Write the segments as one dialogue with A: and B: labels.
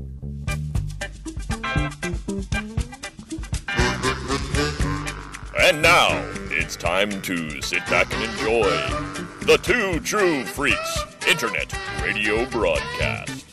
A: And now, it's time to sit back and enjoy the Two True Freaks Internet Radio Broadcast.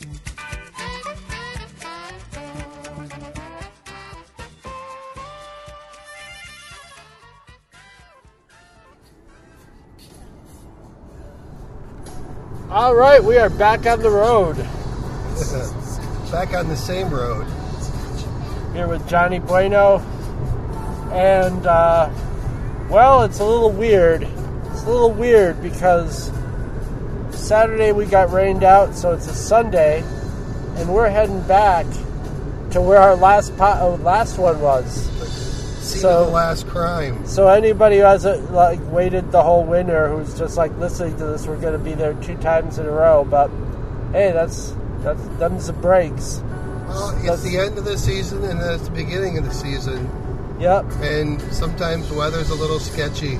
B: All right, we are back on the road.
C: Back on the same road.
B: Here with Johnny Bueno. And, well, it's a little weird. It's a little weird because Saturday we got rained out, so it's a Sunday, and we're heading back to where our last one was.
C: Scene of the last crime.
B: So anybody who hasn't waited the whole winter, who's just listening to this, we're going to be there 2 times in a row. But hey, that's them's the breaks.
C: Well, it's the end of the season and it's the beginning of the season.
B: Yep.
C: And sometimes the weather's a little sketchy.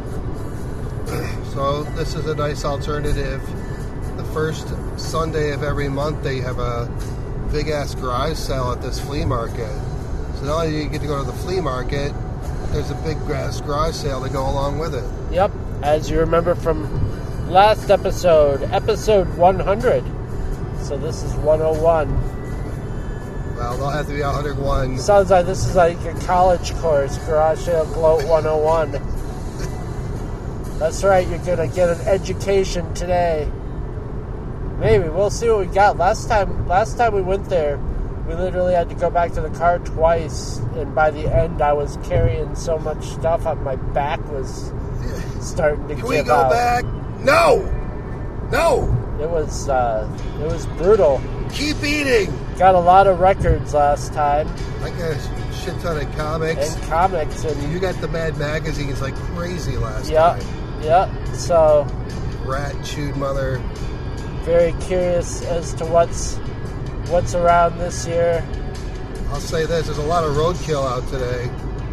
C: So this is a nice alternative. The first Sunday of every month, they have a big-ass garage sale at this flea market. So not only do you get to go to the flea market, there's a big-ass garage sale to go along with it.
B: Yep. As you remember from last episode 100. So this is 101.
C: Well, they'll have to be 101.
B: Sounds like this is like a college course, Garage Sale Gloat 101. That's right, you're going to get an education today. Maybe, we'll see what we got. Last time we went there, we literally had to go back to the car twice, and by the end I was carrying so much stuff up, my back was starting to give out.
C: Can we go back? No!
B: It was brutal.
C: Keep eating!
B: Got a lot of records last time.
C: I got a shit ton of comics.
B: And
C: you got the Mad magazines like crazy last time.
B: Yep. So
C: rat chewed mother.
B: Very curious as to what's around this year.
C: I'll say this: there's a lot of roadkill out today.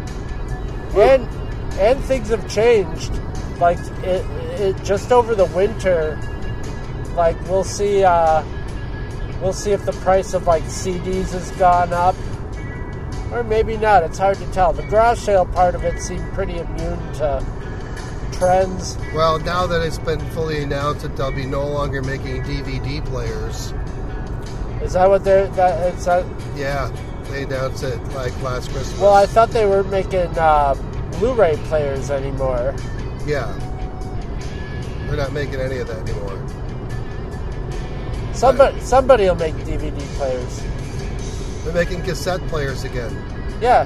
B: And things have changed. Like it just over the winter. Like we'll see if the price of CDs has gone up, or maybe not. It's hard to tell. The garage sale part of it seemed pretty immune to trends.
C: Well, now that it's been fully announced that they'll be no longer making DVD players.
B: Is that what they're?
C: Yeah, they announced it last Christmas.
B: Well, I thought they were making Blu-ray players anymore.
C: Yeah, they're not making any of that anymore.
B: Somebody will make DVD players.
C: They're making cassette players again.
B: Yeah.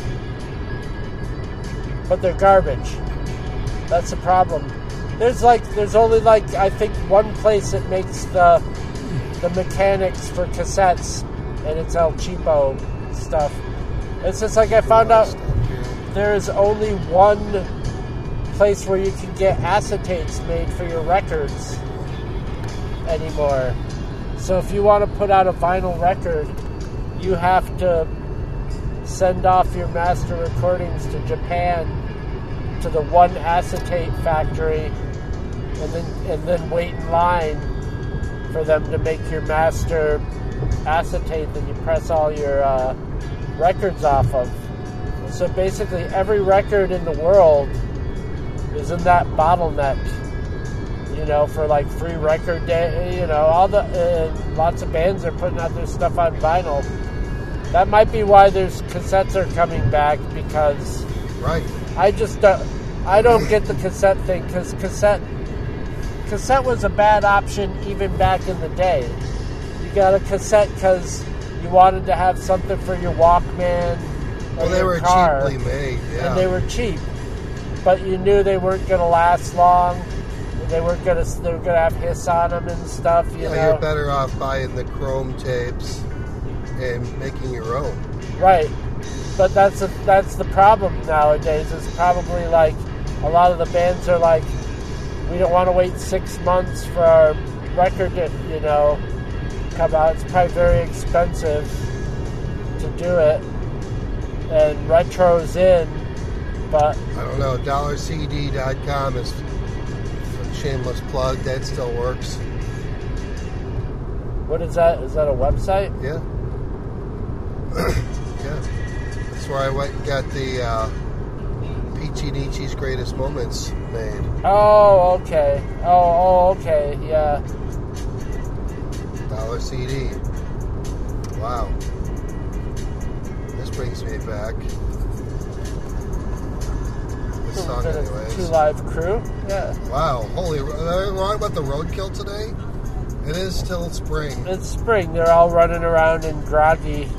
B: But they're garbage. That's the problem. There's only I think one place that makes the mechanics for cassettes, and it's El Cheapo stuff. It's just I found out there is only one place where you can get acetates made for your records anymore. So if you want to put out a vinyl record, you have to send off your master recordings to Japan, to the one acetate factory, and then wait in line for them to make your master acetate that you press all your records off of. So basically every record in the world is in that bottleneck. For free record day, all the lots of bands are putting out their stuff on vinyl. That might be why cassettes are coming back, because
C: right.
B: I don't get the cassette thing, because cassette was a bad option even back in the day. You got a cassette because you wanted to have something for your Walkman or
C: they
B: your
C: were
B: car,
C: cheaply made, yeah.
B: And they were cheap, but you knew they weren't going to last long. They were gonna have hiss on them and stuff. You know?
C: You're better off buying the chrome tapes and making your own.
B: Right, but that's the problem nowadays. It's probably a lot of the bands are we don't want to wait 6 months for our record to come out. It's probably very expensive to do it, and retro's in, but
C: I don't know. $cd.com is. Shameless plug, that still works.
B: What is that? Is that a website?
C: Yeah. Yeah. That's where I went and got the Peachy Nietzsche's Greatest Moments made.
B: Oh, okay. Oh, okay. Yeah.
C: $1 CD. Wow. This brings me back. This song, anyways.
B: 2 Live Crew. Yeah.
C: Wow. Holy. Am I wrong about the roadkill today? It is still spring.
B: It's spring. They're all running around and groggy.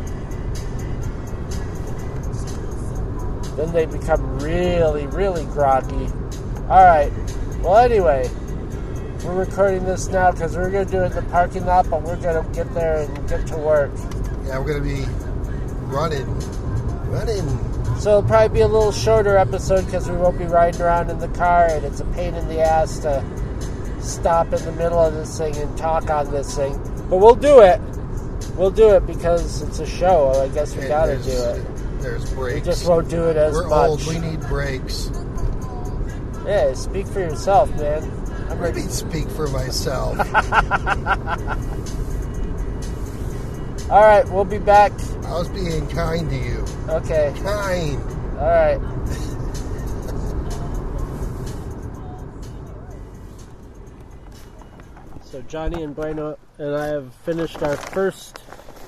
B: Then they become really, really groggy. Alright. Well, anyway, we're recording this now because we're going to do it in the parking lot, but we're going to get there and get to work.
C: Yeah, we're going to be running.
B: So it'll probably be a little shorter episode because we won't be riding around in the car, and it's a pain in the ass to stop in the middle of this thing and talk on this thing. But we'll do it. We'll do it because it's a show. I guess we got to do it.
C: There's breaks.
B: We just won't do it as
C: much. We're old. We need breaks.
B: Yeah, speak for yourself, man.
C: I'm ready to speak for myself.
B: All right, we'll be back.
C: I was being kind to you.
B: Okay.
C: Kind.
B: All right. So Johnny and Bueno and I have finished our first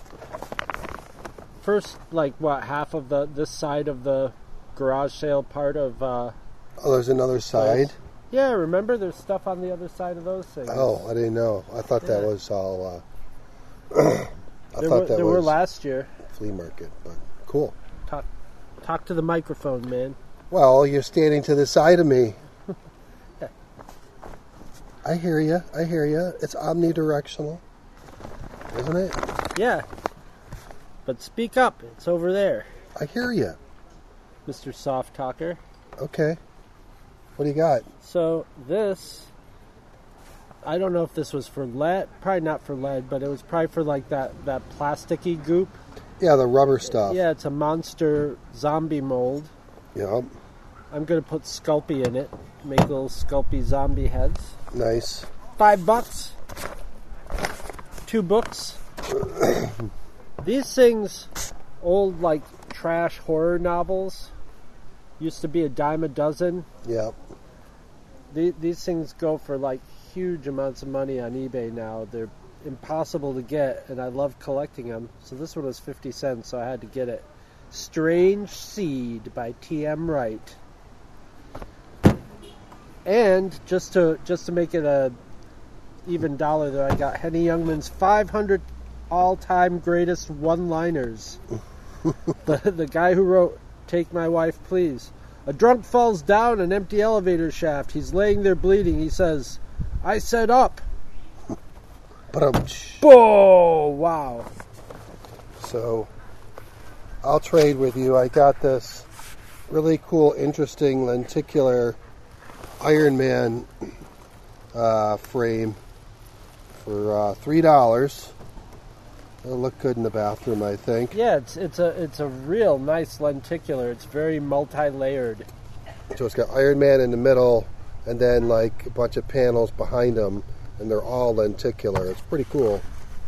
B: like what, half of this side of the garage sale part of
C: oh, there's another side?
B: Yeah, remember there's stuff on the other side of those things.
C: Oh, I didn't know. I thought that was all
B: There were last year.
C: Flea market, but cool.
B: Talk to the microphone, man.
C: Well, you're standing to the side of me. I hear you. It's omnidirectional, isn't it?
B: Yeah. But speak up. It's over there.
C: I hear you.
B: Mr. Soft Talker.
C: Okay. What do you got?
B: So this, I don't know if this was for lead. Probably not for lead, but it was probably for like that plasticky goop.
C: Yeah, the rubber stuff.
B: Yeah, it's a monster zombie mold.
C: Yep.
B: I'm going to put Sculpey in it. Make little Sculpey zombie heads.
C: Nice.
B: $5. 2 books. These things, old like trash horror novels, used to be $10 a dozen.
C: Yep.
B: These things go for like huge amounts of money on eBay now. They're impossible to get, and I love collecting them. So this one was 50 cents, so I had to get it. Strange Seed by T.M. Wright. And just to make it a even dollar there, I got Henny Youngman's 500 all-time greatest one-liners. the guy who wrote Take My Wife Please. A drunk falls down an empty elevator shaft. He's laying there bleeding. He says, I said up. Oh, wow.
C: So, I'll trade with you. I got this really cool, interesting lenticular Iron Man frame for $3. It'll look good in the bathroom, I think.
B: Yeah, it's a real nice lenticular. It's very multi-layered.
C: So it's got Iron Man in the middle, and then like a bunch of panels behind him, and they're all lenticular. It's pretty cool.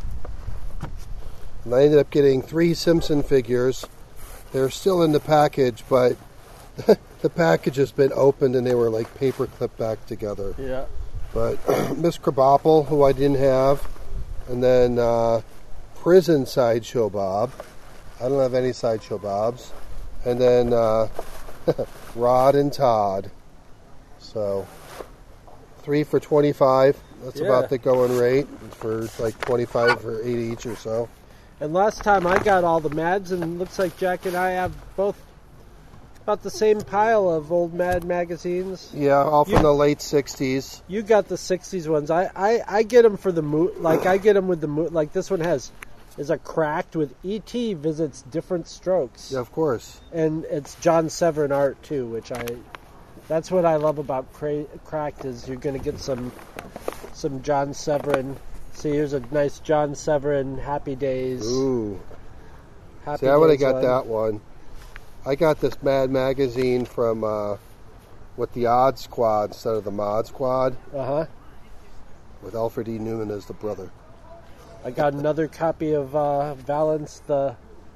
C: And I ended up getting 3 Simpson figures. They're still in the package, but the package has been opened, and they were like paper clipped back together.
B: Yeah.
C: But Miss Krabappel, who I didn't have, and then Prison Sideshow Bob. I don't have any Sideshow Bobs. And then Rod and Todd. So 3 for $25. That's about the going rate for like 25 for 8 each or so.
B: And last time I got all the Mads, and it looks like Jack and I have both about the same pile of old Mad magazines.
C: Yeah, all from the late 60s.
B: You got the 60s ones. I get them for the mood. Like, I get them with the mood. Like, this one is a cracked with E.T. visits different strokes.
C: Yeah, of course.
B: And it's John Severin art, too, which that's what I love about cracked is you're going to get some John Severin. See, here's a nice John Severin Happy Days.
C: Ooh.
B: Happy
C: See, I would have
B: Days
C: got that one. I got this Mad magazine from with the Odd Squad instead of the Mod Squad.
B: Uh-huh.
C: With Alfred E. Newman as the brother.
B: I got another copy of Valance, the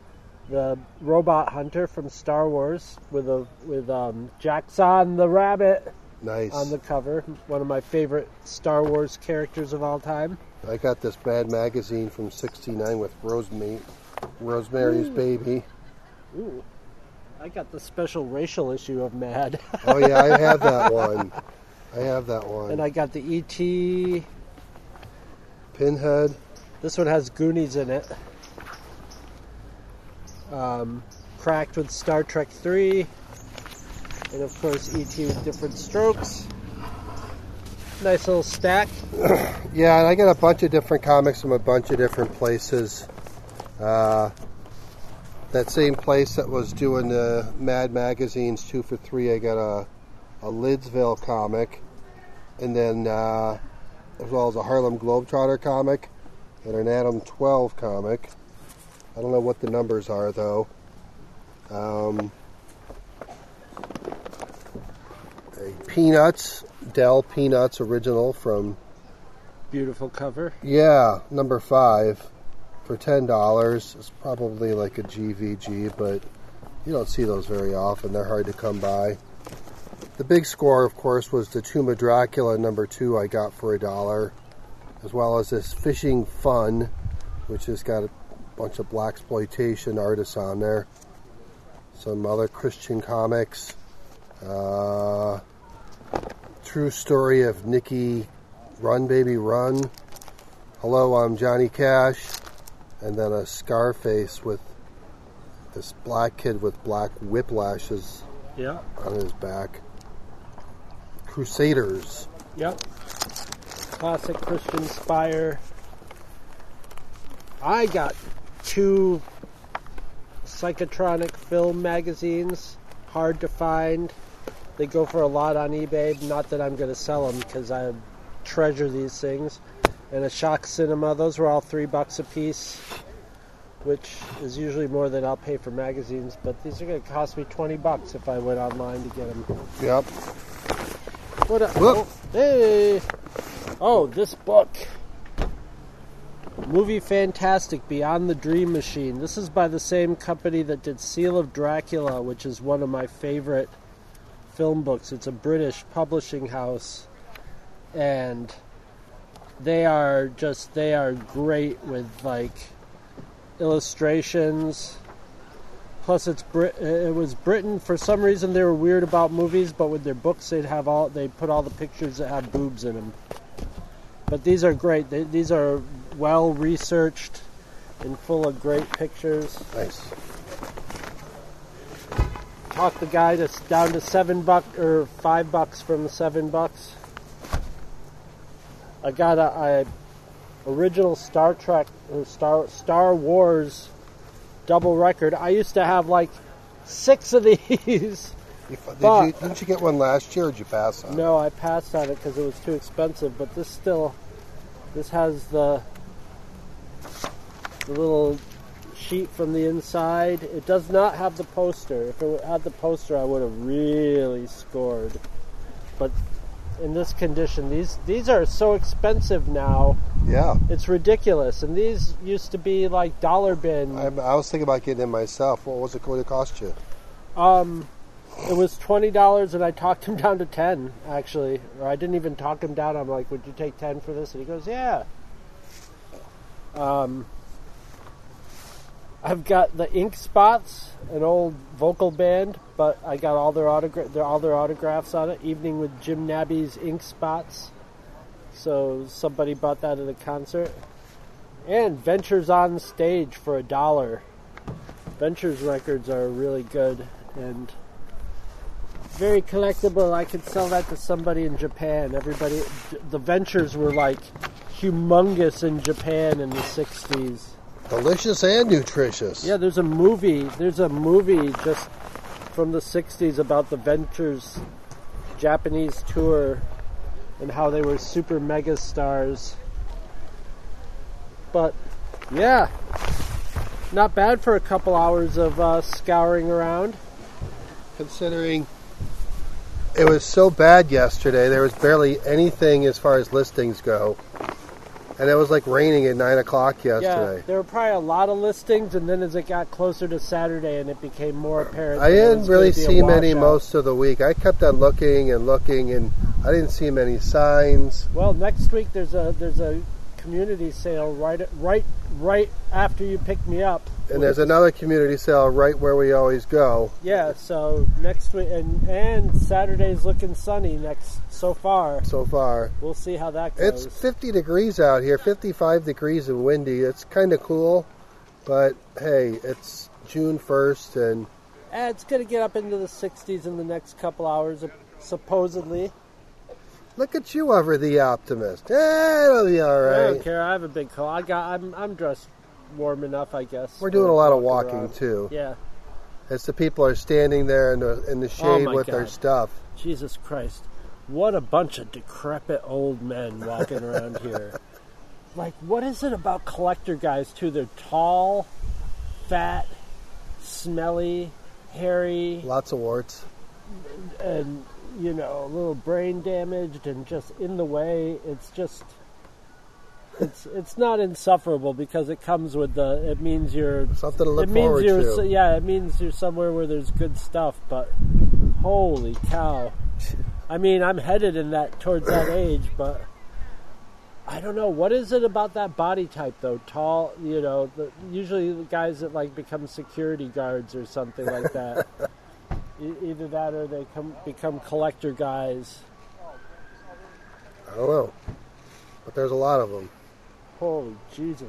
B: the robot hunter from Star Wars with Jaxxon the rabbit
C: Nice.
B: on the cover. One of my favorite Star Wars characters of all time.
C: I got this Mad magazine from '69 with Rosemary's Baby.
B: Ooh. I got the special racial issue of Mad.
C: Oh yeah, I have that one.
B: And I got the E.T.
C: Pinhead.
B: This one has Goonies in it. Cracked with Star Trek 3. And of course E.T. with different strokes. Nice little stack.
C: Yeah, and I got a bunch of different comics from a bunch of different places. That same place that was doing the Mad magazines 2 for $3, I got a Lidsville comic, and then as well as a Harlem Globetrotter comic and an Adam 12 comic. I don't know what the numbers are though. Peanuts, Dell Peanuts original from...
B: Beautiful cover.
C: Yeah, number 5 for $10. It's probably like a GVG, but you don't see those very often. They're hard to come by. The big score, of course, was the Tomb of Dracula number 2 I got for $1, as well as this Fishing Fun, which has got a bunch of blaxploitation artists on there. Some other Christian comics. True Story of Nikki, Run Baby Run. Hello, I'm Johnny Cash. And then a Scarface with this black kid with black whiplashes on his back. Crusaders.
B: Yep. Classic Christian Spire. I got 2 Psychotronic film magazines. Hard to find. They go for a lot on eBay. Not that I'm going to sell them because I treasure these things. And a Shock Cinema. Those were all $3 a piece, which is usually more than I'll pay for magazines. But these are going to cost me $20 if I went online to get them.
C: Yep.
B: What a, oh, hey! Oh, this book. Movie Fantastic Beyond the Dream Machine. This is by the same company that did Seal of Dracula, which is one of my favorite film books. It's a British publishing house. And they are great with like illustrations. Plus it was Britain. For some reason they were weird about movies, but with their books they put all the pictures that have boobs in them. But these are great. These are well researched and full of great pictures.
C: Nice.
B: Talked the guy down to $7 or $5 from $7. I got a original Star Trek or Star Wars double record. I used to have like 6 of these.
C: Didn't you get one last year, or did you pass on it?
B: No, I passed on it because it was too expensive. But this has the little sheet from the inside. It does not have the poster. If it had the poster, I would have really scored. But in this condition, these are so expensive now.
C: Yeah.
B: It's ridiculous. And these used to be like dollar bin.
C: I was thinking about getting it myself. What was it going to cost you?
B: It was $20, and I talked him down to 10, actually. Or I didn't even talk him down. I'm like, would you take 10 for this? And he goes, yeah. I've got the Ink Spots, an old vocal band, but I got all their autographs on it. Evening with Jim Nabby's Ink Spots. So somebody bought that at a concert. And Ventures on Stage for $1. Ventures records are really good and very collectible. I could sell that to somebody in Japan. The Ventures were like humongous in Japan in the 60s.
C: Delicious and nutritious.
B: Yeah, there's a movie just from the 60s about the Ventures Japanese tour and how they were super mega stars. But yeah, not bad for a couple hours of scouring around.
C: Considering it was so bad yesterday, there was barely anything as far as listings go. And it was like raining at 9 o'clock
B: Yeah,
C: yesterday.
B: there were probably a lot of listings, and then as it got closer to Saturday and it became more apparent.
C: I
B: that it
C: didn't
B: was
C: really
B: gonna be a
C: see many
B: washout.
C: most of the week. I kept on looking, and I didn't see many signs.
B: Well, next week there's a community sale right after you pick me up.
C: And there's another community sale right where we always go.
B: Yeah, so next week and Saturday's looking sunny so far.
C: So far.
B: We'll see how that goes.
C: It's 50 degrees out here, 55 degrees and windy. It's kind of cool, but hey, it's June 1st, and
B: It's going to get up into the 60s in the next couple hours, supposedly.
C: look at you over the optimist. It'll be all
B: I
C: right.
B: don't care. I have a big coat. I'm dressed warm enough, I guess.
C: We're doing a lot of
B: Walking
C: walking
B: around.
C: too.
B: Yeah.
C: As the people are standing there in the shade
B: my
C: with their
B: God.
C: stuff.
B: Jesus Christ. What a bunch of decrepit old men walking around here. Like, what is it about collector guys, too? They're tall, fat, smelly, hairy,
C: Lots of warts.
B: and, a little brain damaged and just in the way. It's just... It's not insufferable because it comes with it means you're...
C: Something to look
B: it means
C: forward
B: you're,
C: to.
B: Yeah, it means you're somewhere where there's good stuff, but holy cow. I mean, I'm headed towards that age, but I don't know. What is it about that body type, though? Tall, usually the guys that, become security guards or something like that. Either that or they become collector guys.
C: I don't know. But there's a lot of them.
B: Holy Jesus.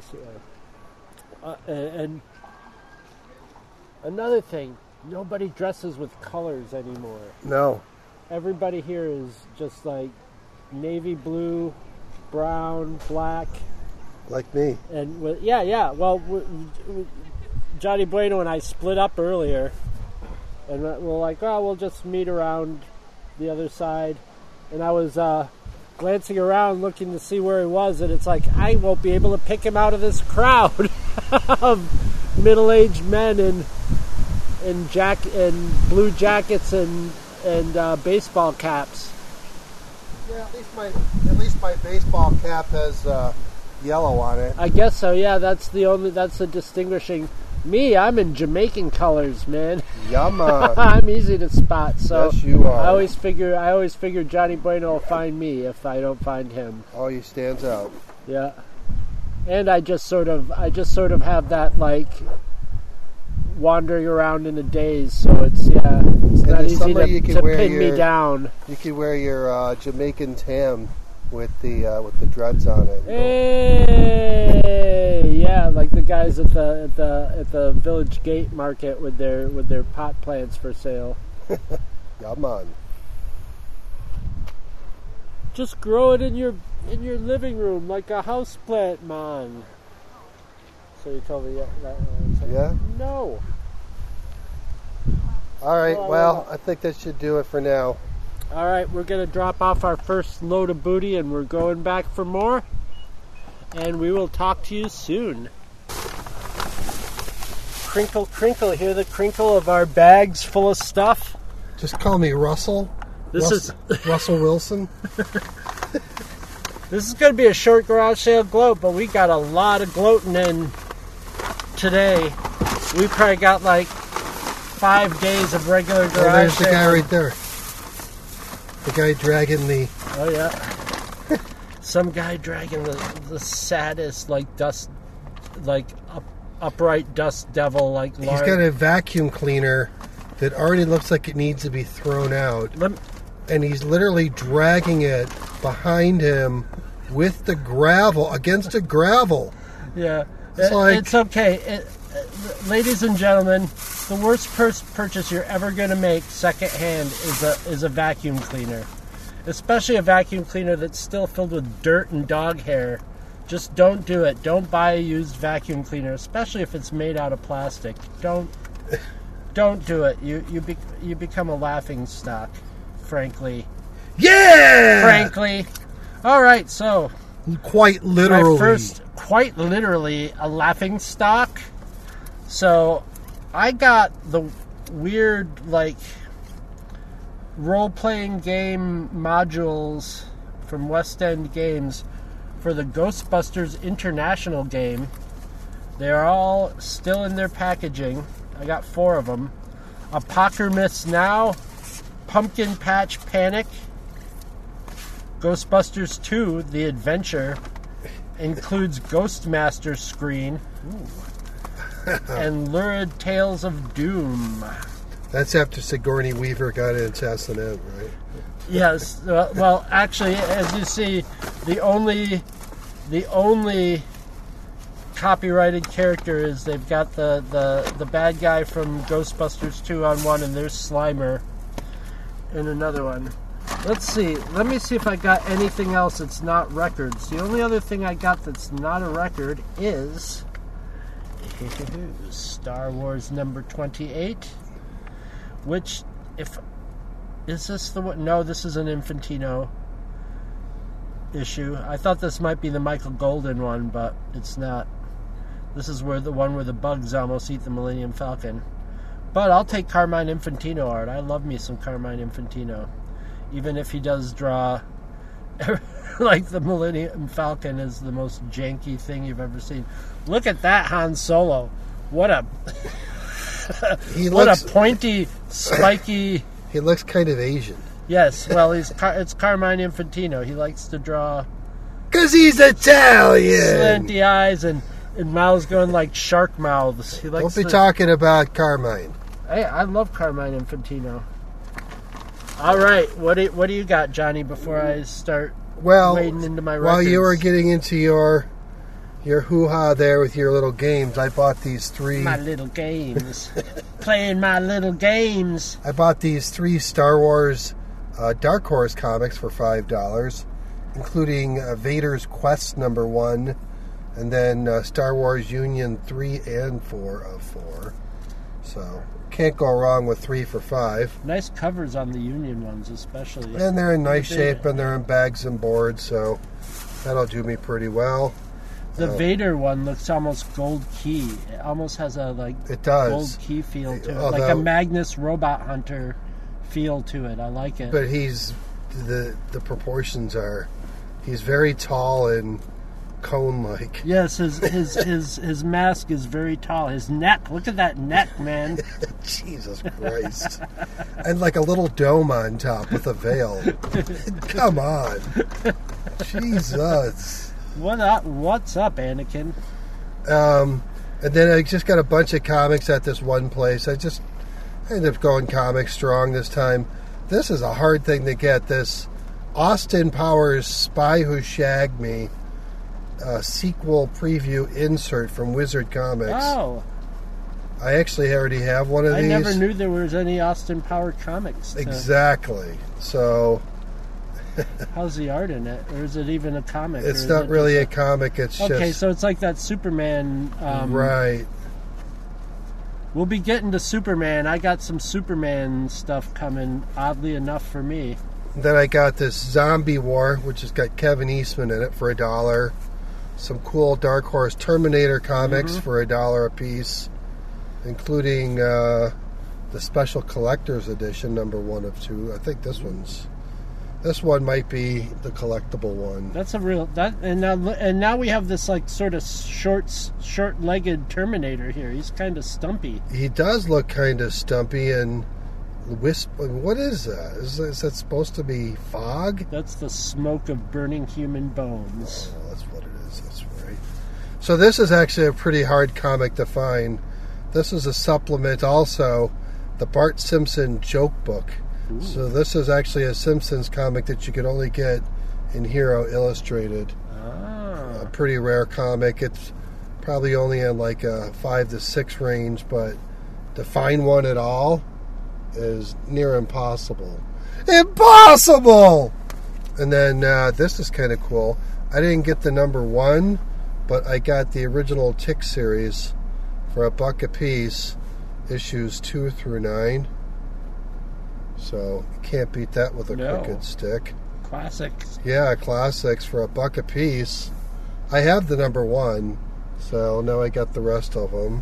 B: And another thing, nobody dresses with colors anymore.
C: No.
B: Everybody here is just like navy blue, brown, black.
C: Like me.
B: And yeah. Well, Johnny Bueno and I split up earlier. And we're like, we'll just meet around the other side. And I was glancing around looking to see where he was, and it's like I won't be able to pick him out of this crowd of middle-aged men in blue jackets and baseball caps.
C: Yeah, at least my baseball cap has yellow on it.
B: I guess so. Yeah, that's the distinguishing. Me, I'm in Jamaican colors, man.
C: Yama.
B: I'm easy to spot. So
C: Yes, you are.
B: I always figure Johnny Bueno will find me if I don't find him.
C: Oh, he stands out.
B: Yeah. And I just sort of have that wandering around in a daze, so it's not
C: this
B: easy
C: summer you
B: to
C: can wear
B: pin me down.
C: You could wear your Jamaican tam with the dreads on it.
B: Hey, yeah, like the guys at the Village Gate Market with their pot plants for sale.
C: Yeah, man.
B: Just grow it in your living room like a house plant, man. So you told me that.
C: Yeah?
B: No.
C: All right,
B: Oh,
C: well, I think that should do it for now.
B: All right, we're going to drop off our first load of booty, and we're going back for more. And we will talk to you soon. Crinkle, crinkle. Hear the crinkle of our bags full of stuff?
C: Just call me Russell.
B: This is
C: Russell Wilson.
B: This is going to be a short garage sale gloat, but we got a lot of gloating in today. We probably got 5 days of regular garage
C: There's the
B: sale.
C: guy right there. The guy dragging the...
B: Oh, yeah. Some guy dragging the saddest, dust, upright dust devil,
C: He's got a vacuum cleaner that already looks like it needs to be thrown out. And he's literally dragging it behind him with the gravel, against a gravel.
B: Yeah.
C: It's
B: It's okay. Ladies and gentlemen, the worst purchase you're ever going to make secondhand is a vacuum cleaner. Especially a vacuum cleaner that's still filled with dirt and dog hair. Just don't do it. Don't buy a used vacuum cleaner, especially if it's made out of plastic. Don't do it. You become a laughing stock, frankly.
C: Yeah!
B: Frankly. All right, so
C: Quite literally.
B: my first, quite literally, a laughing stock. So I got the weird, role-playing game modules from West End Games for the Ghostbusters International game. They're all still in their packaging. I got 4 of them. Apocalypse Now, Pumpkin Patch Panic, Ghostbusters 2, The Adventure, includes Ghostmaster screen, and Lurid Tales of Doom.
C: That's after Sigourney Weaver got into S&M, right?
B: Yes. Well, actually, as you see, the only copyrighted character is they've got the bad guy from Ghostbusters 2 on one, and there's Slimer in another one. Let's see. Let me see if I got anything else that's not records. The only other thing I got that's not a record is Star Wars number 28, which, is this the one? No, this is an Infantino issue. I thought this might be the Michael Golden one, but it's not. This is the one where the bugs almost eat the Millennium Falcon. But I'll take Carmine Infantino art. I love me some Carmine Infantino. Even if he does draw like the Millennium Falcon is the most janky thing you've ever seen. Look at that Han Solo. What a a pointy, spiky.
C: He looks kind of Asian.
B: Yes, well, it's Carmine Infantino. He likes to draw
C: 'cause he's Italian.
B: Slanty eyes and mouths going like shark mouths. He likes
C: Don't be talking about Carmine.
B: Hey, I love Carmine Infantino. All right, what do you got, Johnny? Before I start wading into my records.
C: While you were getting into your hoo-ha there with your little games, I bought these 3...
B: My little games. Playing my little games.
C: I bought these 3 Star Wars Dark Horse comics for $5, including Vader's Quest number 1, and then Star Wars Union 3 and 4 of 4. So, can't go wrong with 3 for $5.
B: Nice covers on the Union ones, especially.
C: And they're in nice shape, and they're in bags and boards, so that'll do me pretty well.
B: The Vader one looks almost gold key. It almost has a gold key feel to it, like a Magnus Robot Hunter feel to it. I like it.
C: But the proportions are, he's very tall and cone-like.
B: Yes, his mask is very tall. His neck, look at that neck, man.
C: Jesus Christ. And like a little dome on top with a veil. Come on. Jesus.
B: What's up, Anakin?
C: And then I just got a bunch of comics at this one place. I ended up going Comic Strong this time. This is a hard thing to get. This Austin Powers Spy Who Shagged Me sequel preview insert from Wizard Comics.
B: Oh.
C: I actually already have one of these.
B: I never knew there was any Austin Powers comics.
C: Exactly. So...
B: How's the art in it? Or is it even a comic?
C: It's not really a comic. It's just...
B: Okay, so it's like that Superman...
C: right.
B: We'll be getting to Superman. I got some Superman stuff coming, oddly enough, for me.
C: Then I got this Zombie War, which has got Kevin Eastman in it for $1. Some cool Dark Horse Terminator comics for $1 a piece, including the Special Collector's Edition, number 1 of 2. I think this one might be the collectible one.
B: That's a real and now we have this like sort of short-legged Terminator here. He's kind of stumpy.
C: He does look kind of stumpy and what is that? Is that supposed to be fog?
B: That's the smoke of burning human bones.
C: Oh, that's what it is. That's right. So this is actually a pretty hard comic to find. This is a supplement also, the Bart Simpson joke book. Ooh. So this is actually a Simpsons comic that you can only get in Hero Illustrated.
B: Ah.
C: A pretty rare comic. It's probably only in like a 5 to 6 range, but to find one at all is near impossible. Impossible! And then this is kind of cool. I didn't get the number 1, but I got the original Tick series for $1 a piece, issues 2 through 9. So you can't beat that with a crooked stick.
B: Classics.
C: Yeah, classics for $1 a piece. I have the number 1, so now I got the rest of them.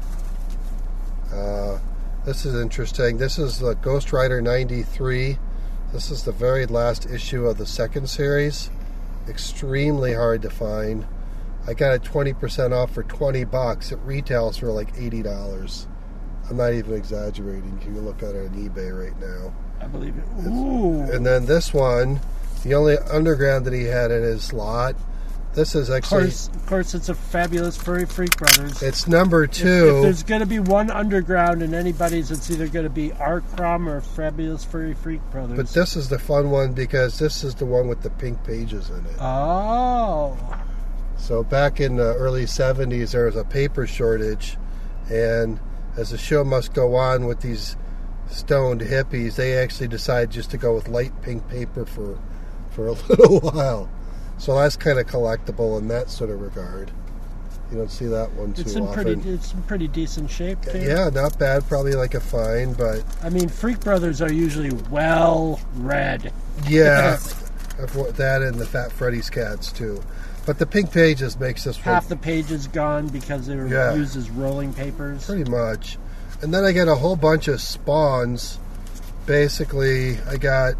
C: This is interesting. This is Ghost Rider 93. This is the very last issue of the second series. extremely hard to find. I got it 20% off for $20. It retails for like $80. I'm not even exaggerating. You can look at it on eBay right now.
B: I believe it. Ooh.
C: And then this one, the only underground that he had in his lot. This is actually...
B: Of course, it's a Fabulous Furry Freak Brothers.
C: It's number 2.
B: If there's going to be one underground in anybody's, it's either going to be R-Crom or Fabulous Furry Freak Brothers.
C: But this is the fun one because this is the one with the pink pages in it.
B: Oh.
C: So back in the early 70s, there was a paper shortage, and as the show must go on with these stoned hippies, they actually decided just to go with light pink paper for a little while. So that's kind of collectible in that sort of regard. You don't see that one too often.
B: It's in pretty decent shape, too.
C: Yeah, not bad. Probably like a fine, but...
B: I mean, Freak Brothers are usually well-read.
C: Yeah, that and the Fat Freddy's cats, too. But the pink pages makes this one...
B: Half the page is gone because they were used as rolling papers.
C: Pretty much. And then I got a whole bunch of spawns. Basically, I got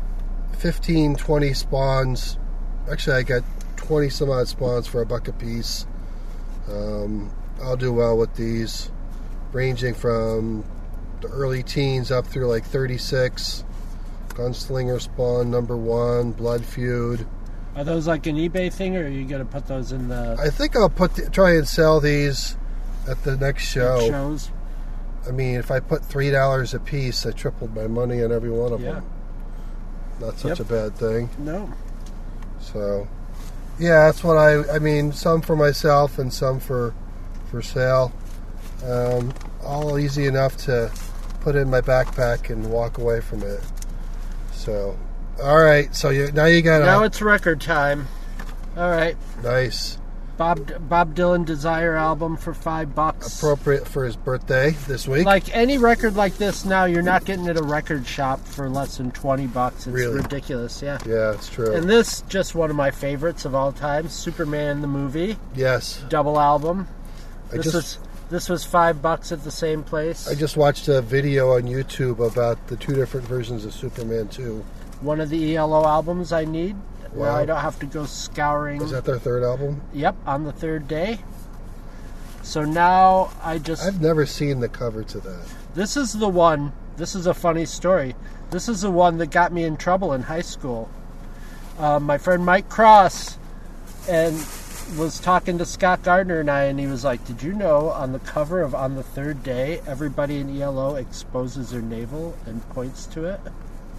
C: 15, 20 spawns. Actually, I got 20 some odd spawns for $1 a piece. I'll do well with these, ranging from the early teens up through like 36. Gunslinger spawn number 1, Blood Feud.
B: Are those like an eBay thing, or are you going to put those in the...
C: I think I'll try and sell these at the next show.
B: Shows?
C: I mean, if I put $3 a piece, I tripled my money on every one of them. Not such a bad thing.
B: No.
C: So, yeah, that's what I mean, some for myself and some for sale. All easy enough to put in my backpack and walk away from it. So, all right. So now you got...
B: Now it's record time. All right.
C: Nice.
B: Bob Dylan Desire album for $5.
C: Appropriate for his birthday this week.
B: Like any record like this now, you're not getting at a record shop for less than $20. It's
C: really
B: ridiculous, yeah.
C: Yeah, it's true.
B: And this, just one of my favorites of all time, Superman the movie.
C: Yes.
B: Double album. This was $5 at the same place.
C: I just watched a video on YouTube about the 2 different versions of Superman 2.
B: One of the ELO albums I need.
C: Wow.
B: Now I don't have to go scouring.
C: Is that their 3rd album?
B: Yep, on the 3rd day. So now I've
C: never seen the cover to that.
B: This is the one. This is a funny story. This is the one that got me in trouble in high school. My friend Mike Cross was talking to Scott Gardner and I, and he was like, "Did you know on the cover of On the 3rd Day, everybody in ELO exposes their navel and points to it?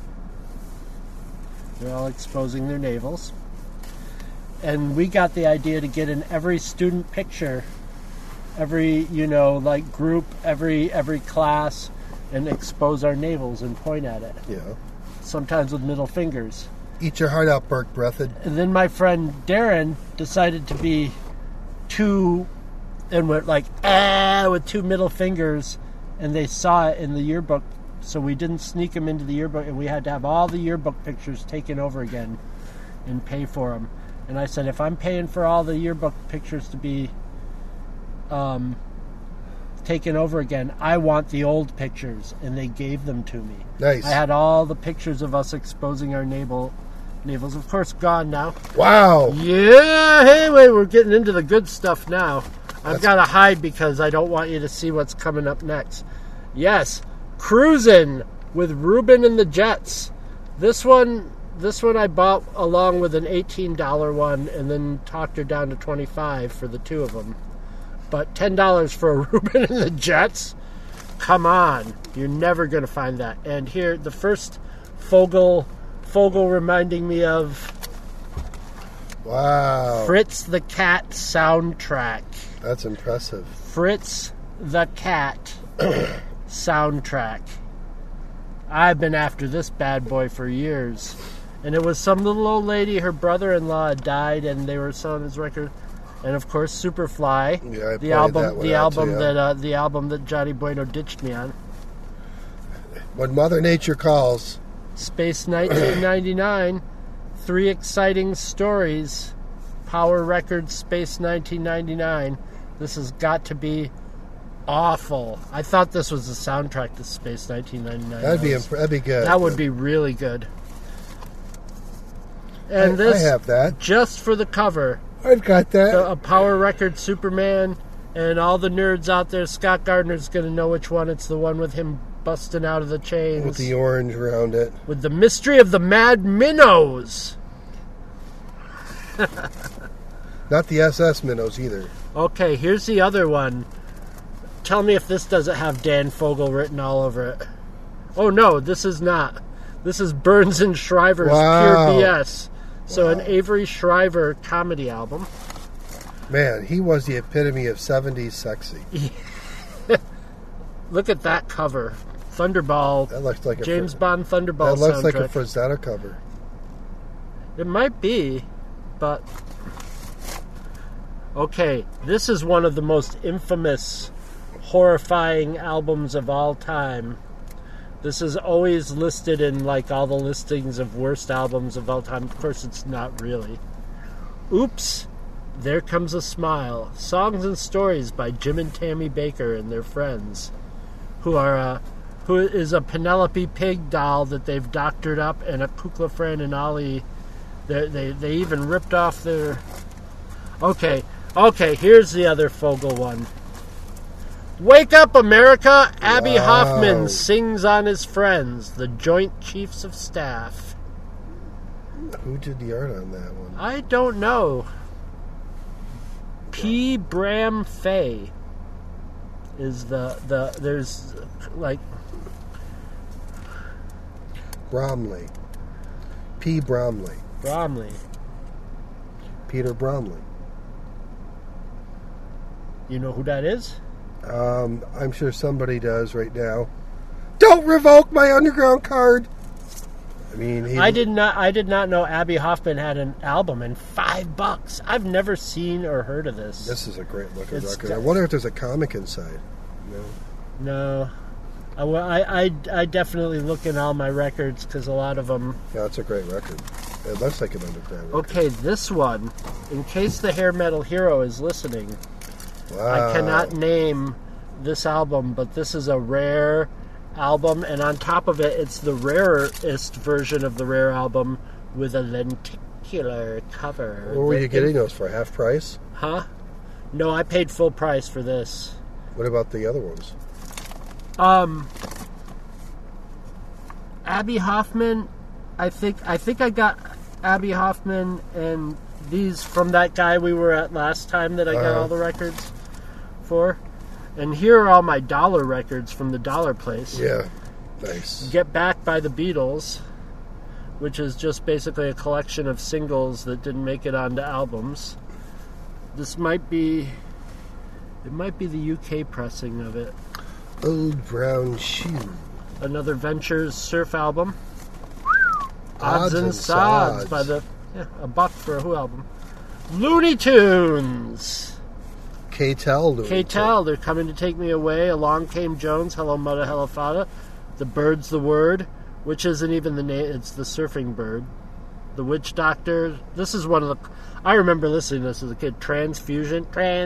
B: They're all exposing their navels." And we got the idea to get in every student picture, every, group, every class, and expose our navels and point at it.
C: Yeah.
B: Sometimes with middle fingers.
C: Eat your heart out, Burke Breathed.
B: And then my friend Darren decided to be and went like, with 2 middle fingers, and they saw it in the yearbook. So we didn't sneak them into the yearbook, and we had to have all the yearbook pictures taken over again and pay for them. And I said, if I'm paying for all the yearbook pictures to be taken over again, I want the old pictures. And they gave them to me.
C: Nice.
B: I had all the pictures of us exposing our navels, of course, gone now.
C: Wow.
B: Yeah, hey, wait, we're getting into the good stuff now. I've got to hide because I don't want you to see what's coming up next. Yes. Cruisin' with Ruben and the Jets. This one I bought along with an $18 one and then talked her down to $25 for the 2 of them. But $10 for a Ruben and the Jets? Come on. You're never going to find that. And here, the first Fogel reminding me of...
C: Wow.
B: Fritz the Cat soundtrack.
C: That's impressive.
B: Fritz the Cat soundtrack. I've been after this bad boy for years. And it was some little old lady, her brother-in-law had died, and they were selling his record. And of course, Superfly,
C: yeah,
B: the album that Johnny Bueno ditched me on.
C: When Mother Nature calls.
B: Space 1999, 3 exciting stories. Power Records, Space 1999. This has got to be awful. I thought this was the soundtrack to Space 1999.
C: That'd be good.
B: That would be really good. And
C: I
B: this,
C: have that.
B: just for the cover.
C: I've got that.
B: A Power Record Superman, and all the nerds out there, Scott Gardner's going to know which one. It's the one with him busting out of the chains.
C: With the orange around it.
B: With the mystery of the Mad Minnows.
C: Not the SS Minnows either.
B: Okay, here's the other one. Tell me if this doesn't have Dan Fogel written all over it. Oh no, this is not. This is Burns and Shriver's
C: Wow.
B: Pure BS. So
C: Wow.
B: an Avery Shriver comedy album.
C: Man, he was the epitome of 70s sexy.
B: Look at that cover. Thunderball.
C: That looks like
B: James
C: a
B: Bond Thunderball
C: That looks
B: soundtrack.
C: like a Frazetta cover.
B: It might be, but... Okay, this is one of the most infamous, horrifying albums of all time. This is always listed in, like, all the listings of worst albums of all time. Of course, it's not really. Oops, There Comes a Smile. Songs and Stories by Jim and Tammy Baker and their friends, who is a Penelope Pig doll that they've doctored up, and a Kukla, Fran, and Ollie. They even ripped off their... Okay, here's the other Fogel one. Wake Up America! Abby
C: Wow.
B: Hoffman sings on his friends, the Joint Chiefs of Staff.
C: Who did the art on that one?
B: I don't know. P. Bram Fay is there's like
C: Bromley. P. Bromley.
B: Bromley.
C: Peter Bromley.
B: You know who that is?
C: I'm sure somebody does right now. Don't revoke my underground card. I mean,
B: I did not know Abby Hoffman had an album in $5. I've never seen or heard of this.
C: This is a great looking
B: It's
C: record. I wonder if there's a comic inside. No.
B: No. I definitely look in all my records because a lot of them...
C: Yeah, it's a great record. It looks like an underground record.
B: Okay, this one, in case the hair metal hero is listening,
C: Wow.
B: I cannot name this album, but this is a rare album, and on top of it, it's the rarest version of the rare album with a lenticular cover.
C: Where were you getting those for? Half price?
B: Huh? No, I paid full price for this.
C: What about the other ones?
B: Abby Hoffman, I think I got Abby Hoffman and these from that guy we were at last time that I got all the records for. And here are all my dollar records from the Dollar Place.
C: Yeah. Nice.
B: Get Back by the Beatles, which is just basically a collection of singles that didn't make it onto albums. This might be the UK pressing of it.
C: Old Brown Shoe.
B: Another Ventures Surf album.
C: Odds and Sods.
B: by the $1 for a Who album. Looney Tunes. K-Tel, they're coming to take me away. Along Came Jones, Hello Mudda, Hello Fada. The Bird's the Word, which isn't even the name, it's the surfing bird. The Witch Doctor. This is one of the... I remember listening to this as a kid. Transfusion.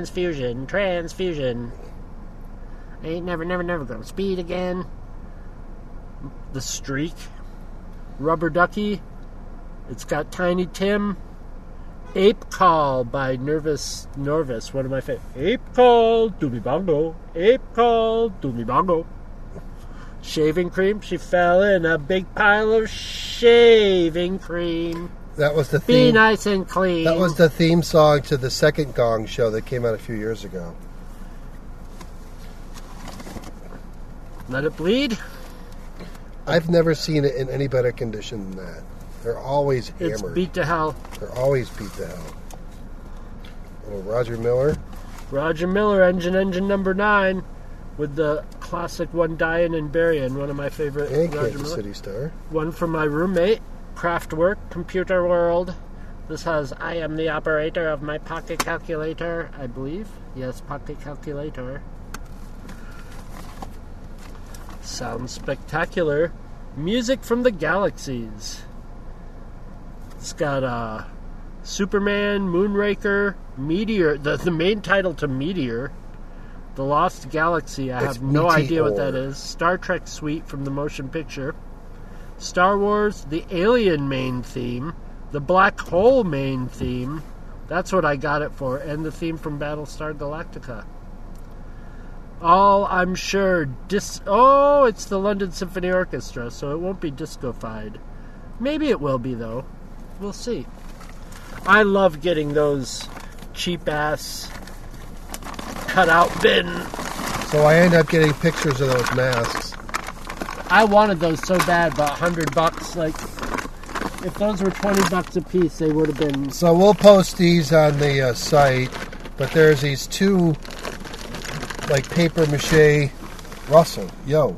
B: I ain't never gonna speed again. The Streak. Rubber Ducky. It's got Tiny Tim. Ape Call by Nervous Norvis, one of my favorites. Ape Call, do me bongo. Ape Call, do me bongo. Shaving Cream, she fell in a big pile of shaving cream.
C: That was the
B: Be
C: theme.
B: nice and clean.
C: That was the theme song to the second Gong show that came out a few years ago.
B: Let It Bleed.
C: I've never seen it in any better condition than that. They're always hammered.
B: It's beat to hell.
C: They're always beat to hell. Oh, Roger Miller.
B: Roger Miller, Engine number 9, with the classic One Dying and Burying, one of my favorite
C: And
B: Roger
C: Kansas
B: Miller.
C: City Star.
B: One from my roommate, Kraftwerk, Computer World. This has I am the operator of my pocket calculator, I believe. Yes, pocket calculator. Sounds spectacular. Music from the Galaxies. It's got Superman, Moonraker, Meteor. The main title to Meteor. The Lost Galaxy. I
C: It's
B: have no idea what
C: Meteor.
B: that is. Star Trek Suite from the motion picture. Star Wars, the Alien main theme, The Black Hole main theme, that's what I got it for, and the theme from Battlestar Galactica. All I'm sure, it's the London Symphony Orchestra, so it won't be disco-fied. Maybe it will be, though. We'll see. I love getting those cheap-ass cut-out bin.
C: So I end up getting pictures of those masks.
B: I wanted those so bad, but $100, like... If those were $20 a piece, they would have been...
C: So we'll post these on the site, but there's these two, like, paper-mache... Russell, yo.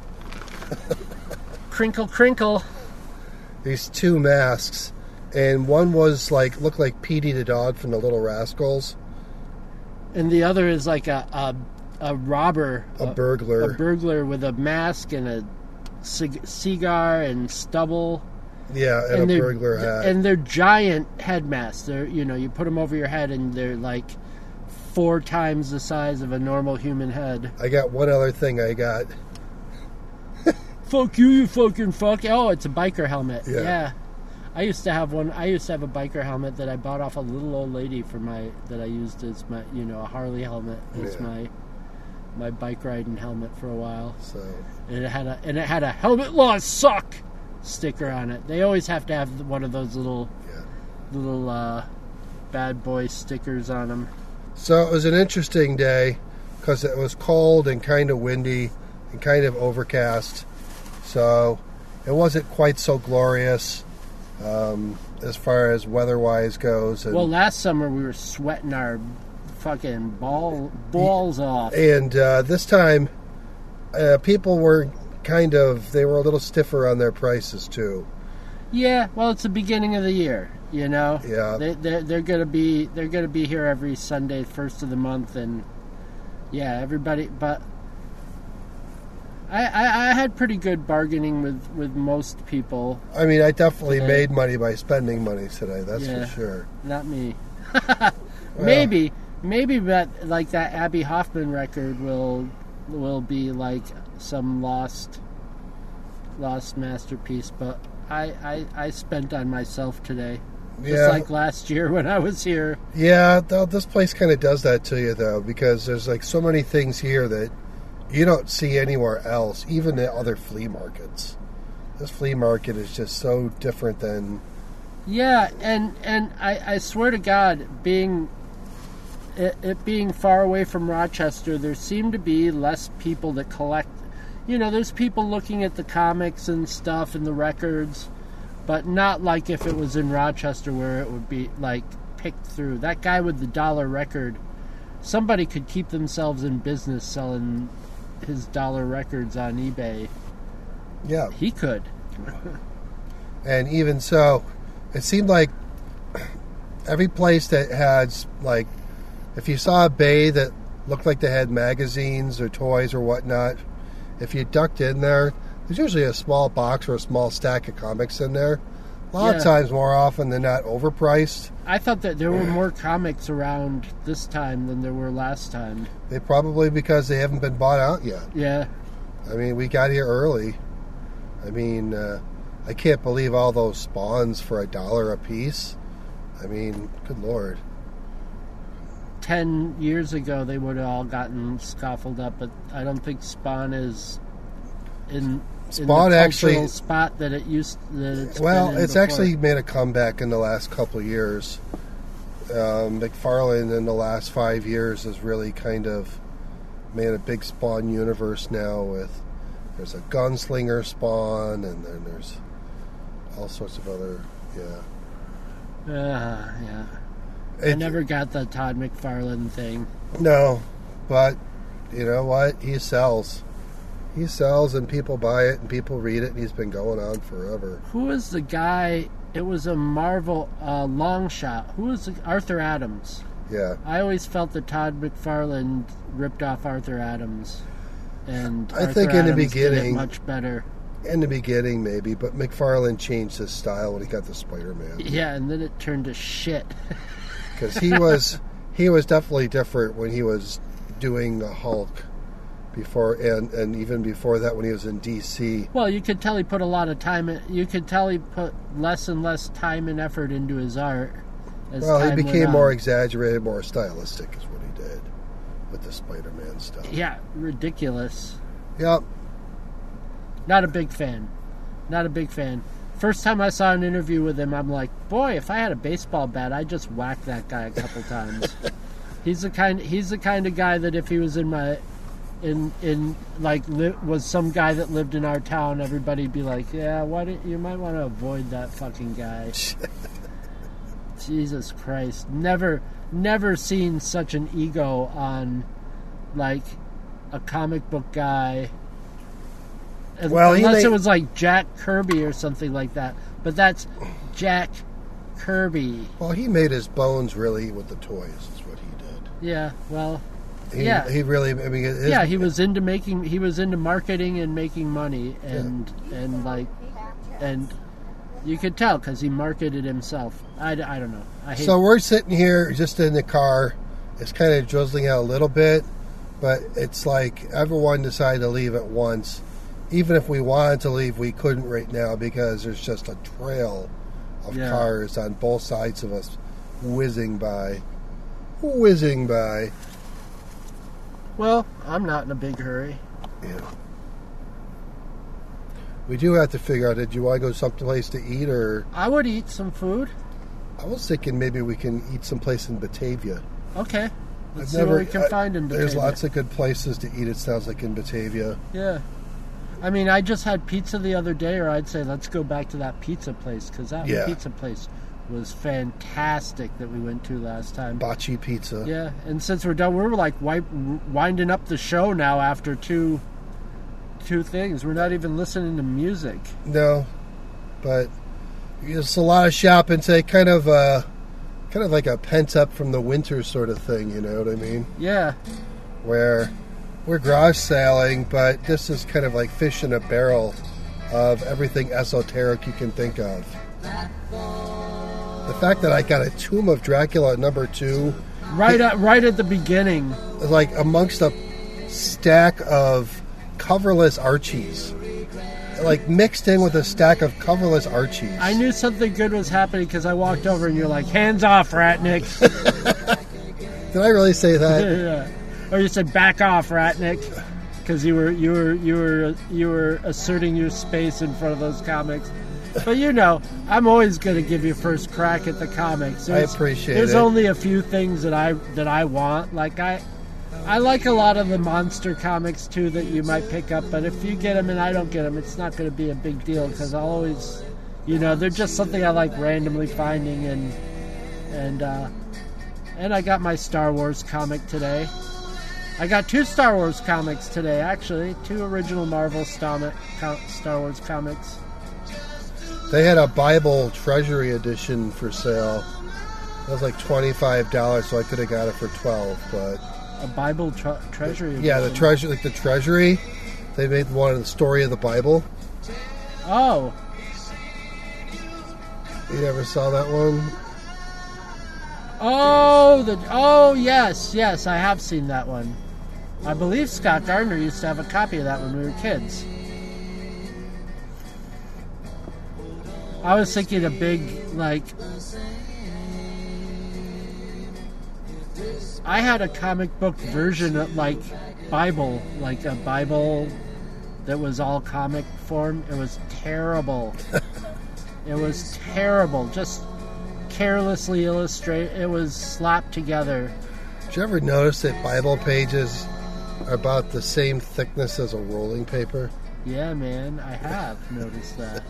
B: Crinkle, crinkle.
C: These two masks, and one was, like, looked like Petey the dog from the Little Rascals.
B: And the other is like a robber.
C: A burglar.
B: A burglar with a mask and a cigar and stubble.
C: Yeah, and a burglar hat.
B: And they're giant head masks. They're, you put them over your head and they're like 4 times the size of a normal human head.
C: I got one other thing I got.
B: Fuck you, you fucking fuck. Oh, it's a biker helmet.
C: Yeah.
B: I used to have one. I used to have a biker helmet that I bought off a little old lady that I used as my, a Harley helmet as my bike riding helmet for a while.
C: So.
B: And it had a helmet laws suck sticker on it. They always have to have one of those little bad boy stickers on them.
C: So it was an interesting day because it was cold and kind of windy and kind of overcast. So it wasn't quite so glorious as far as weather-wise goes. And,
B: well, last summer we were sweating our fucking balls off.
C: And this time people were they were a little stiffer on their prices too.
B: Yeah, well, it's the beginning of the year, Yeah. They're gonna be here every Sunday, first of the month, and yeah, everybody. But I had pretty good bargaining with most people.
C: I mean, I definitely made money by spending money today. That's for sure.
B: Not me. Maybe, but like that Abby Hoffman record will be like some lost masterpiece, but I spent on myself today. Just like last year when I was here. Yeah,
C: this place kind of does that to you, though, because there's like so many things here that you don't see anywhere else, even at other flea markets. This flea market is just so different than...
B: Yeah, and I swear to God, it being far away from Rochester, there seem to be less people that collect. There's people looking at the comics and stuff and the records, but not like if it was in Rochester where it would be like picked through. That guy with the dollar record, somebody could keep themselves in business selling his dollar records on eBay.
C: Yeah.
B: He could.
C: And even so, it seemed like every place that had, like, if you saw a bay that looked like they had magazines or toys or whatnot, if you ducked in there, there's usually a small box or a small stack of comics in there. A lot of times, more often than not, overpriced.
B: I thought that there were more comics around this time than there were last time.
C: They probably because they haven't been bought out yet.
B: Yeah.
C: I mean, we got here early. I mean, I can't believe all those Spawns for $1 a piece. I mean, good Lord.
B: 10 years ago, they would have all gotten scuffled up, but I don't think Spawn is in the cultural spot that it used.
C: It's actually made a comeback in the last couple of years. McFarlane in the last 5 years has really kind of made a big Spawn universe now. There's a gunslinger Spawn, and then there's all sorts of other
B: yeah. I never got the Todd McFarlane thing.
C: No, but you know what? He sells. He sells, and people buy it, and people read it, and he's been going on forever.
B: Who was the guy? It was a Marvel long shot. Who was Arthur Adams?
C: Yeah.
B: I always felt that Todd McFarlane ripped off Arthur Adams, and
C: I think in the beginning
B: did it much better.
C: In the beginning, maybe, but McFarlane changed his style when he got the Spider-Man.
B: Yeah, and then it turned to shit.
C: Because he was definitely different when he was doing the Hulk. before, and even before that when he was in D.C.
B: Well, you could tell he put a lot of time in. You could tell he put less and less time and effort into his art.
C: Well, he became more exaggerated, more stylistic is what he did with the Spider-Man stuff.
B: Yeah, ridiculous.
C: Yep.
B: Not a big fan. Not a big fan. First time I saw an interview with him, I'm like, boy, if I had a baseball bat, I'd just whack that guy a couple times. He's the kind of guy that if he was was some guy that lived in our town, everybody'd be like, yeah, you might want to avoid that fucking guy. Jesus Christ. Never seen such an ego on, like, a comic book guy.
C: Well,
B: unless it was like Jack Kirby or something like that. But that's Jack Kirby.
C: Well, he made his bones really with the toys, is what he did.
B: Yeah, well...
C: He really, I mean...
B: he was into marketing and making money, and you could tell because he marketed himself. I don't know.
C: So we're sitting here just in the car. It's kind of drizzling out a little bit, but it's like everyone decided to leave at once. Even if we wanted to leave, we couldn't right now because there's just a trail of cars on both sides of us whizzing by.
B: Well, I'm not in a big hurry.
C: Yeah. We do have to figure out, did you want to go someplace to eat or...
B: I would eat some food.
C: I was thinking maybe we can eat someplace in Batavia.
B: Okay. Let's see what we can find in Batavia.
C: There's lots of good places to eat, it sounds like, in Batavia.
B: Yeah. I mean, I just had pizza the other day, or I'd say let's go back to that pizza place, because that pizza place was fantastic that we went to last time.
C: Bocce pizza.
B: Yeah, and since we're done, we're like winding up the show now after two things. We're not even listening to music.
C: No, but it's a lot of shopping today, kind of like a pent up from the winter sort of thing, you know what I mean?
B: Yeah.
C: Where we're garage sailing, but this is kind of like fish in a barrel of everything esoteric you can think of. The fact that I got a Tomb of Dracula at number 2,
B: right at the beginning,
C: like amongst a stack of coverless Archies, like mixed in with a stack of coverless Archies.
B: I knew something good was happening because I walked over and you're like, "Hands off, Ratnick."
C: Did I really say that?
B: Yeah. Or you said, "Back off, Ratnick," because you were asserting your space in front of those comics. But I'm always going to give you first crack at the comics.
C: I appreciate it.
B: There's only a few things that I want. Like I like a lot of the monster comics too that you might pick up. But if you get them and I don't get them, it's not going to be a big deal because I'll always, they're just something I like randomly finding. And I got my Star Wars comic today. I got 2 Star Wars comics today, actually. 2 original Marvel Star Wars comics.
C: They had a Bible Treasury edition for sale. It was like $25, so I could have got it for $12. But
B: a Bible Treasury edition?
C: Yeah, the Treasury. They made one of the story of the Bible.
B: Oh.
C: You never saw that one?
B: Oh, yes, I have seen that one. I believe Scott Gardner used to have a copy of that when we were kids. I was thinking a big, I had a comic book version of, Bible, like a Bible that was all comic form. It was terrible. It was terrible. Just carelessly illustrated. It was slapped together.
C: Did you ever notice that Bible pages are about the same thickness as a rolling paper?
B: Yeah, man, I have noticed that.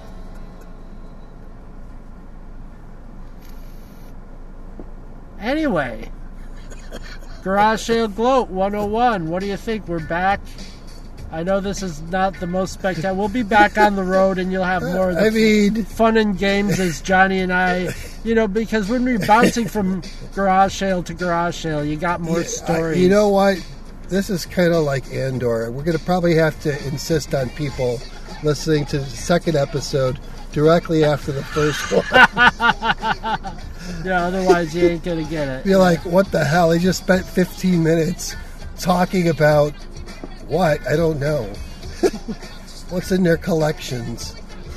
B: Anyway, Garage Sale Gloat 101. What do you think? We're back. I know this is not the most spectacular. We'll be back on the road, and you'll have more of the fun and games as Johnny and I, because when we're bouncing from garage sale to garage sale, you got more stories.
C: You know what? This is kind of like Andor. We're going to probably have to insist on people listening to the second episode directly after the first one.
B: Yeah, otherwise you ain't going to get it.
C: You're like, what the hell? He just spent 15 minutes talking about What? I don't know. What's in their collections?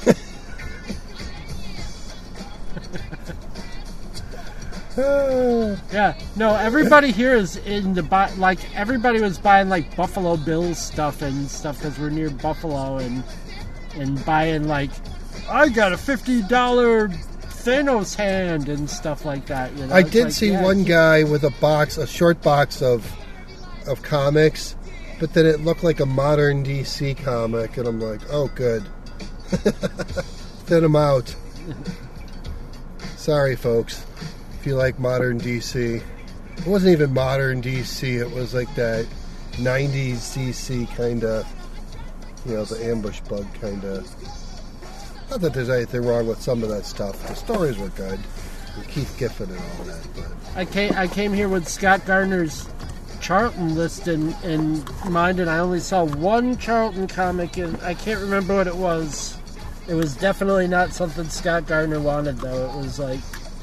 B: Yeah, no, everybody here is in the everybody was buying like Buffalo Bills stuff and stuff because we're near Buffalo and buying like, I got a $50 Thanos hand and stuff like that. You know?
C: I did see one guy with a short box of comics, but then it looked like a modern DC comic, and I'm like, oh, good. Thin them out. Sorry, folks. If you like modern DC. It wasn't even modern DC. It was like that 90s DC kind of, the ambush bug kind of. Not that there's anything wrong with some of that stuff. The stories were good. With Keith Giffen and all that. But.
B: I came here with Scott Gardner's Charlton list in mind, and I only saw one Charlton comic, and I can't remember what it was. It was definitely not something Scott Gardner wanted, though. It was like...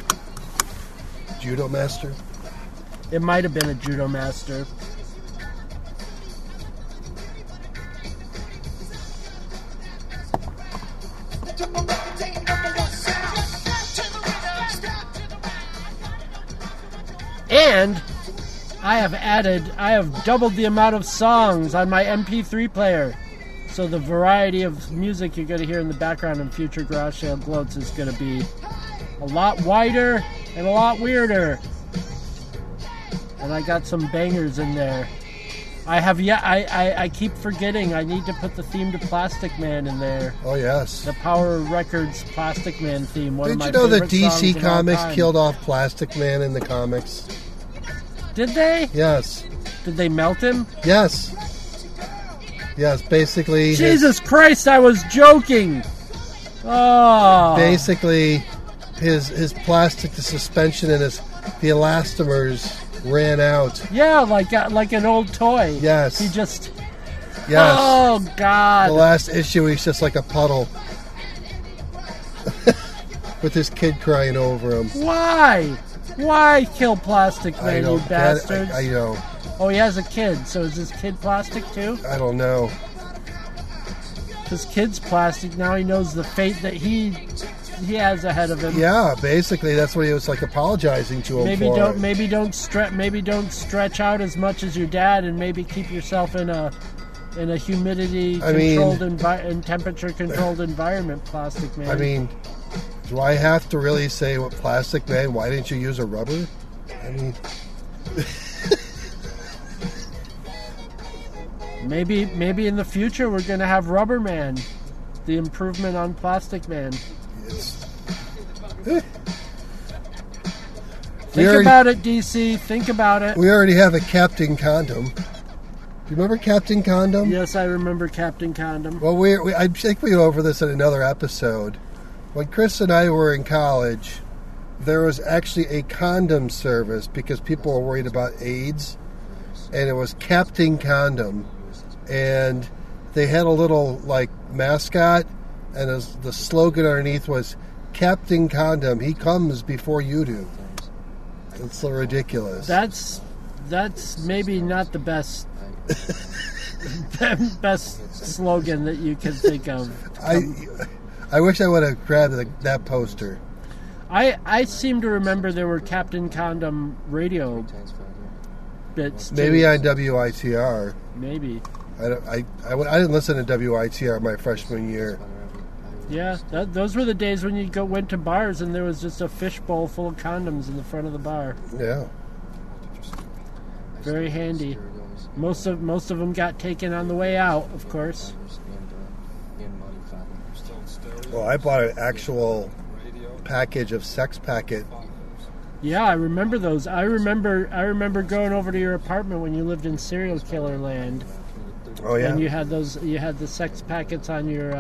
C: Judo Master?
B: It might have been a Judo Master. And I have doubled the amount of songs on my MP3 player. So the variety of music you're going to hear in the background in future Garage Sale Gloats is going to be a lot wider and a lot weirder. And I got some bangers in there. I keep forgetting I need to put the theme to Plastic Man in there.
C: Oh, yes.
B: The Power Records Plastic Man theme.
C: Did you know that DC Comics killed off Plastic Man in the comics?
B: Did they?
C: Yes.
B: Did they melt him?
C: Yes. Yes, basically...
B: Jesus Christ, I was joking! Oh.
C: Basically, his plastic, the suspension, and the elastomers ran out.
B: Yeah, like an old toy.
C: Yes.
B: He just...
C: Yes.
B: Oh, God.
C: The last issue, he's just like a puddle. With his kid crying over him.
B: Why? Why kill Plastic Man, you bastards?
C: I know.
B: Oh, he has a kid, so is his kid plastic too?
C: I don't know.
B: His kid's plastic, now he knows the fate that he has ahead of him.
C: Yeah, basically that's what he was like apologizing to him for.
B: Maybe don't stretch out as much as your dad, and maybe keep yourself in a humidity controlled and temperature controlled environment, Plastic Man.
C: I mean, do I have to really say what Plastic Man? Why didn't you use a rubber? I mean.
B: Maybe in the future we're going to have Rubber Man, the improvement on Plastic Man. Think about it, DC. Think about it.
C: We already have a Captain Condom. Do you remember Captain Condom?
B: Yes, I remember Captain Condom.
C: Well, I think we go over this in another episode. When Chris and I were in college, there was actually a condom service because people were worried about AIDS, and it was Captain Condom. And they had a little mascot, and the slogan underneath was Captain Condom. He comes before you do. It's so ridiculous.
B: That's maybe not the best slogan that you can think of.
C: I wish I would have grabbed that poster.
B: I seem to remember there were Captain Condom radio bits too.
C: Maybe on WITR.
B: Maybe.
C: I didn't listen to WITR my freshman year.
B: Yeah, those were the days when you went to bars and there was just a fishbowl full of condoms in the front of the bar.
C: Yeah.
B: Very handy. Most of them got taken on the way out, of course.
C: Well, I bought an actual package of Sex Packet.
B: Yeah, I remember those. I remember going over to your apartment when you lived in Serial Killer Land.
C: Oh yeah.
B: And you had the Sex Packets on your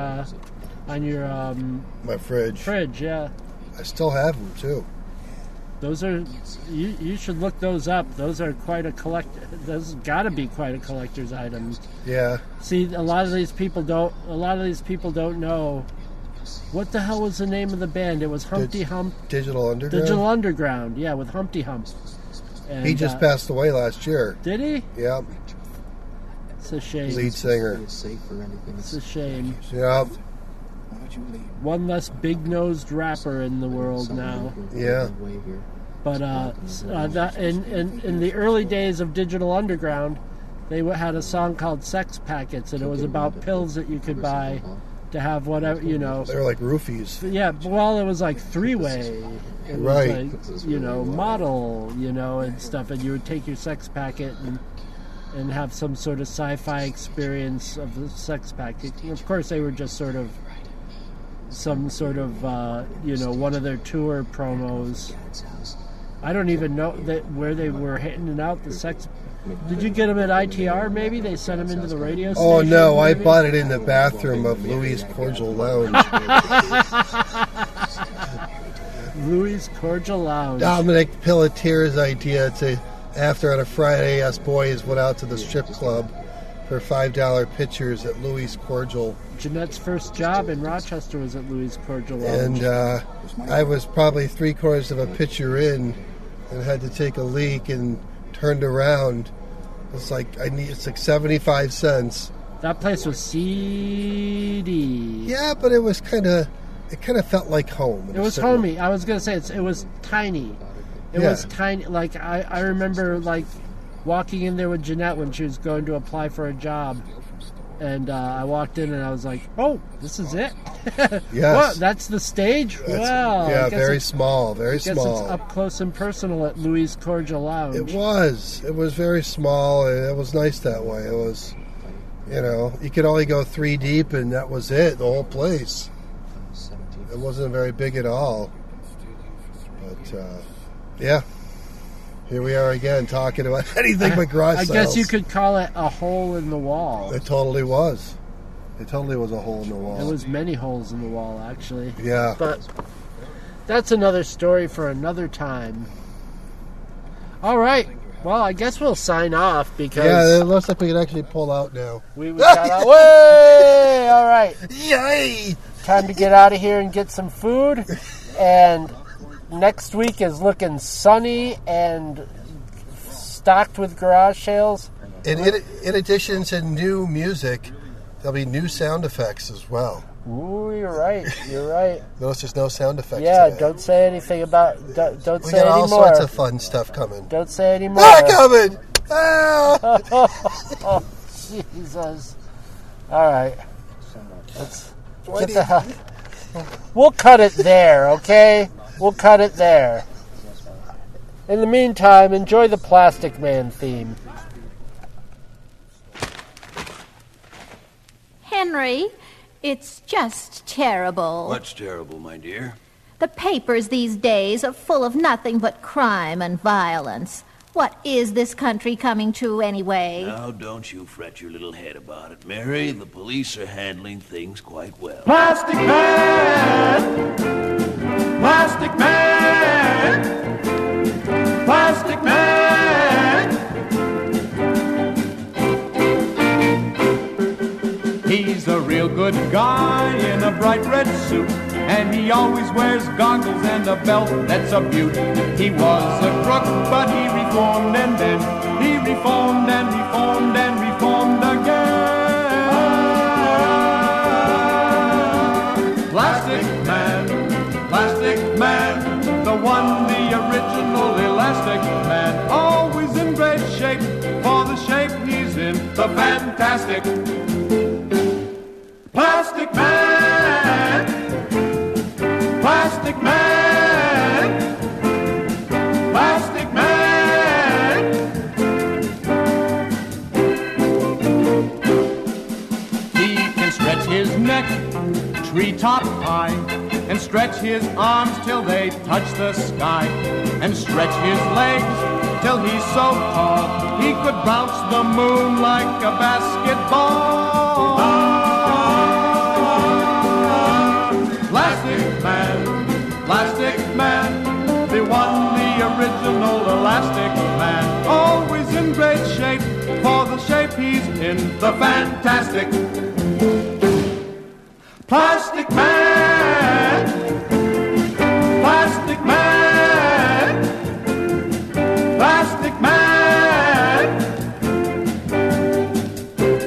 C: my fridge.
B: Fridge, yeah.
C: I still have them too.
B: Those are you should look those up. Those are quite a those got to be quite a collector's item.
C: Yeah.
B: See, a lot of these people don't know what the hell was the name of the band. It was Humpty Hump.
C: Digital Underground.
B: Digital Underground, yeah, with Humpty Hump. And,
C: he just passed away last year.
B: Did he?
C: Yeah.
B: It's a shame.
C: lead singer.
B: It's a shame.
C: Yeah,
B: One less big-nosed rapper in the world now.
C: yeah.
B: But that in the early days of Digital Underground, they had a song called Sex Packets, and it was about pills that you could buy to have whatever,
C: They were like roofies.
B: Yeah, well, it was like three-way. It was
C: Right.
B: like, model, and stuff, and you would take your sex packet and have some sort of sci-fi experience of the sex packet. Of course, they were just sort of some sort of, one of their tour promos. I don't even know where they were handing out the sex. Did you get them at ITR, maybe? They sent them into the radio station?
C: Oh, no, I
B: maybe?
C: bought it in the bathroom of Louis Cordial Lounge.
B: Louis Cordial Lounge.
C: Dominic Pillatier's idea to, after on a Friday, us boys went out to the strip club for $5 pitchers at Louis Cordial.
B: Jeanette's first job in Rochester was at Louis Cordial Lounge.
C: And I was probably 3/4 of a pitcher in and had to take a leak and turned around. It's like 75 cents.
B: That place was seedy.
C: Yeah, but it was kind of felt like home.
B: It was homey. I was going to say it was tiny. It
C: Yeah.
B: was tiny. Like I remember like walking in there with Jeanette when she was going to apply for a job. And I walked in and I was like, "Oh, this is it."
C: Yes.
B: What? That's the stage. Wow.
C: Yeah,
B: I guess
C: very small, very
B: I guess
C: small.
B: it's up close and personal at Louis Cordial Lounge.
C: It was very small, and it was nice that way. It was, you could only go 3 deep, and that was it. The whole place. It wasn't very big at all. But yeah, here we are again talking about anything but garage
B: I
C: sales.
B: guess you could call it a hole in the wall.
C: It totally was. It totally was a hole in the wall.
B: There was many holes in the wall, actually.
C: Yeah.
B: But that's another story for another time. All right. Well, I guess we'll sign off because
C: Yeah, it looks like we can actually pull out now.
B: we got out. Way! All right.
C: Yay!
B: Time to get out of here and get some food. And next week is looking sunny and stocked with garage sales.
C: And in addition to new music, there'll be new sound effects as well.
B: Ooh, you're right. You're right.
C: Notice there's no sound effects
B: Yeah,
C: today.
B: don't say anything about. Don't
C: We
B: say
C: got all
B: anymore.
C: sorts of fun stuff coming.
B: Don't say anymore.
C: Ah, coming! Ah!
B: Oh, Jesus. All right. Let's get the hell. We'll cut it there, okay? We'll cut it there. In the meantime, enjoy the Plastic Man theme.
D: Henry, it's just terrible.
E: What's terrible, my dear?
D: The papers these days are full of nothing but crime and violence. What is this country coming to anyway?
E: Now, don't you fret your little head about it, Mary. The police are handling things quite well.
F: Plastic Man! Plastic Man! Plastic Man! He's a real good guy in a bright red suit, and he always wears goggles and a belt that's a beaut. He was a crook, but he reformed, and then he reformed and reformed and reformed again. Plastic Man, the one, the original Elastic Man, always in great shape for the shape he's in, the fantastic Plastic Man, Plastic Man, Plastic Man. He can stretch his neck treetop high, and stretch his arms till they touch the sky, and stretch his legs till he's so tall he could bounce the moon like a basketball. Plastic Man, the one, the original Elastic Man, always in great shape for the shape he's in, the fantastic Plastic Man, Plastic Man, Plastic Man.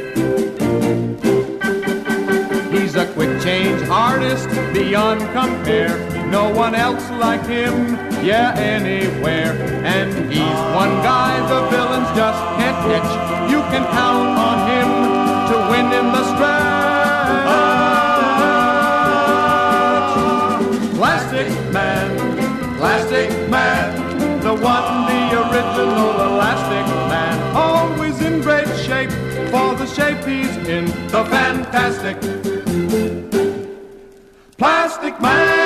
F: one compare. No one else like him, yeah, anywhere. And he's one guy the villains just can't catch. You can count on him to win in the stretch. Plastic Man, the one, the original Elastic Man. Always in great shape for the shape he's in, the fantastic Plastic Man.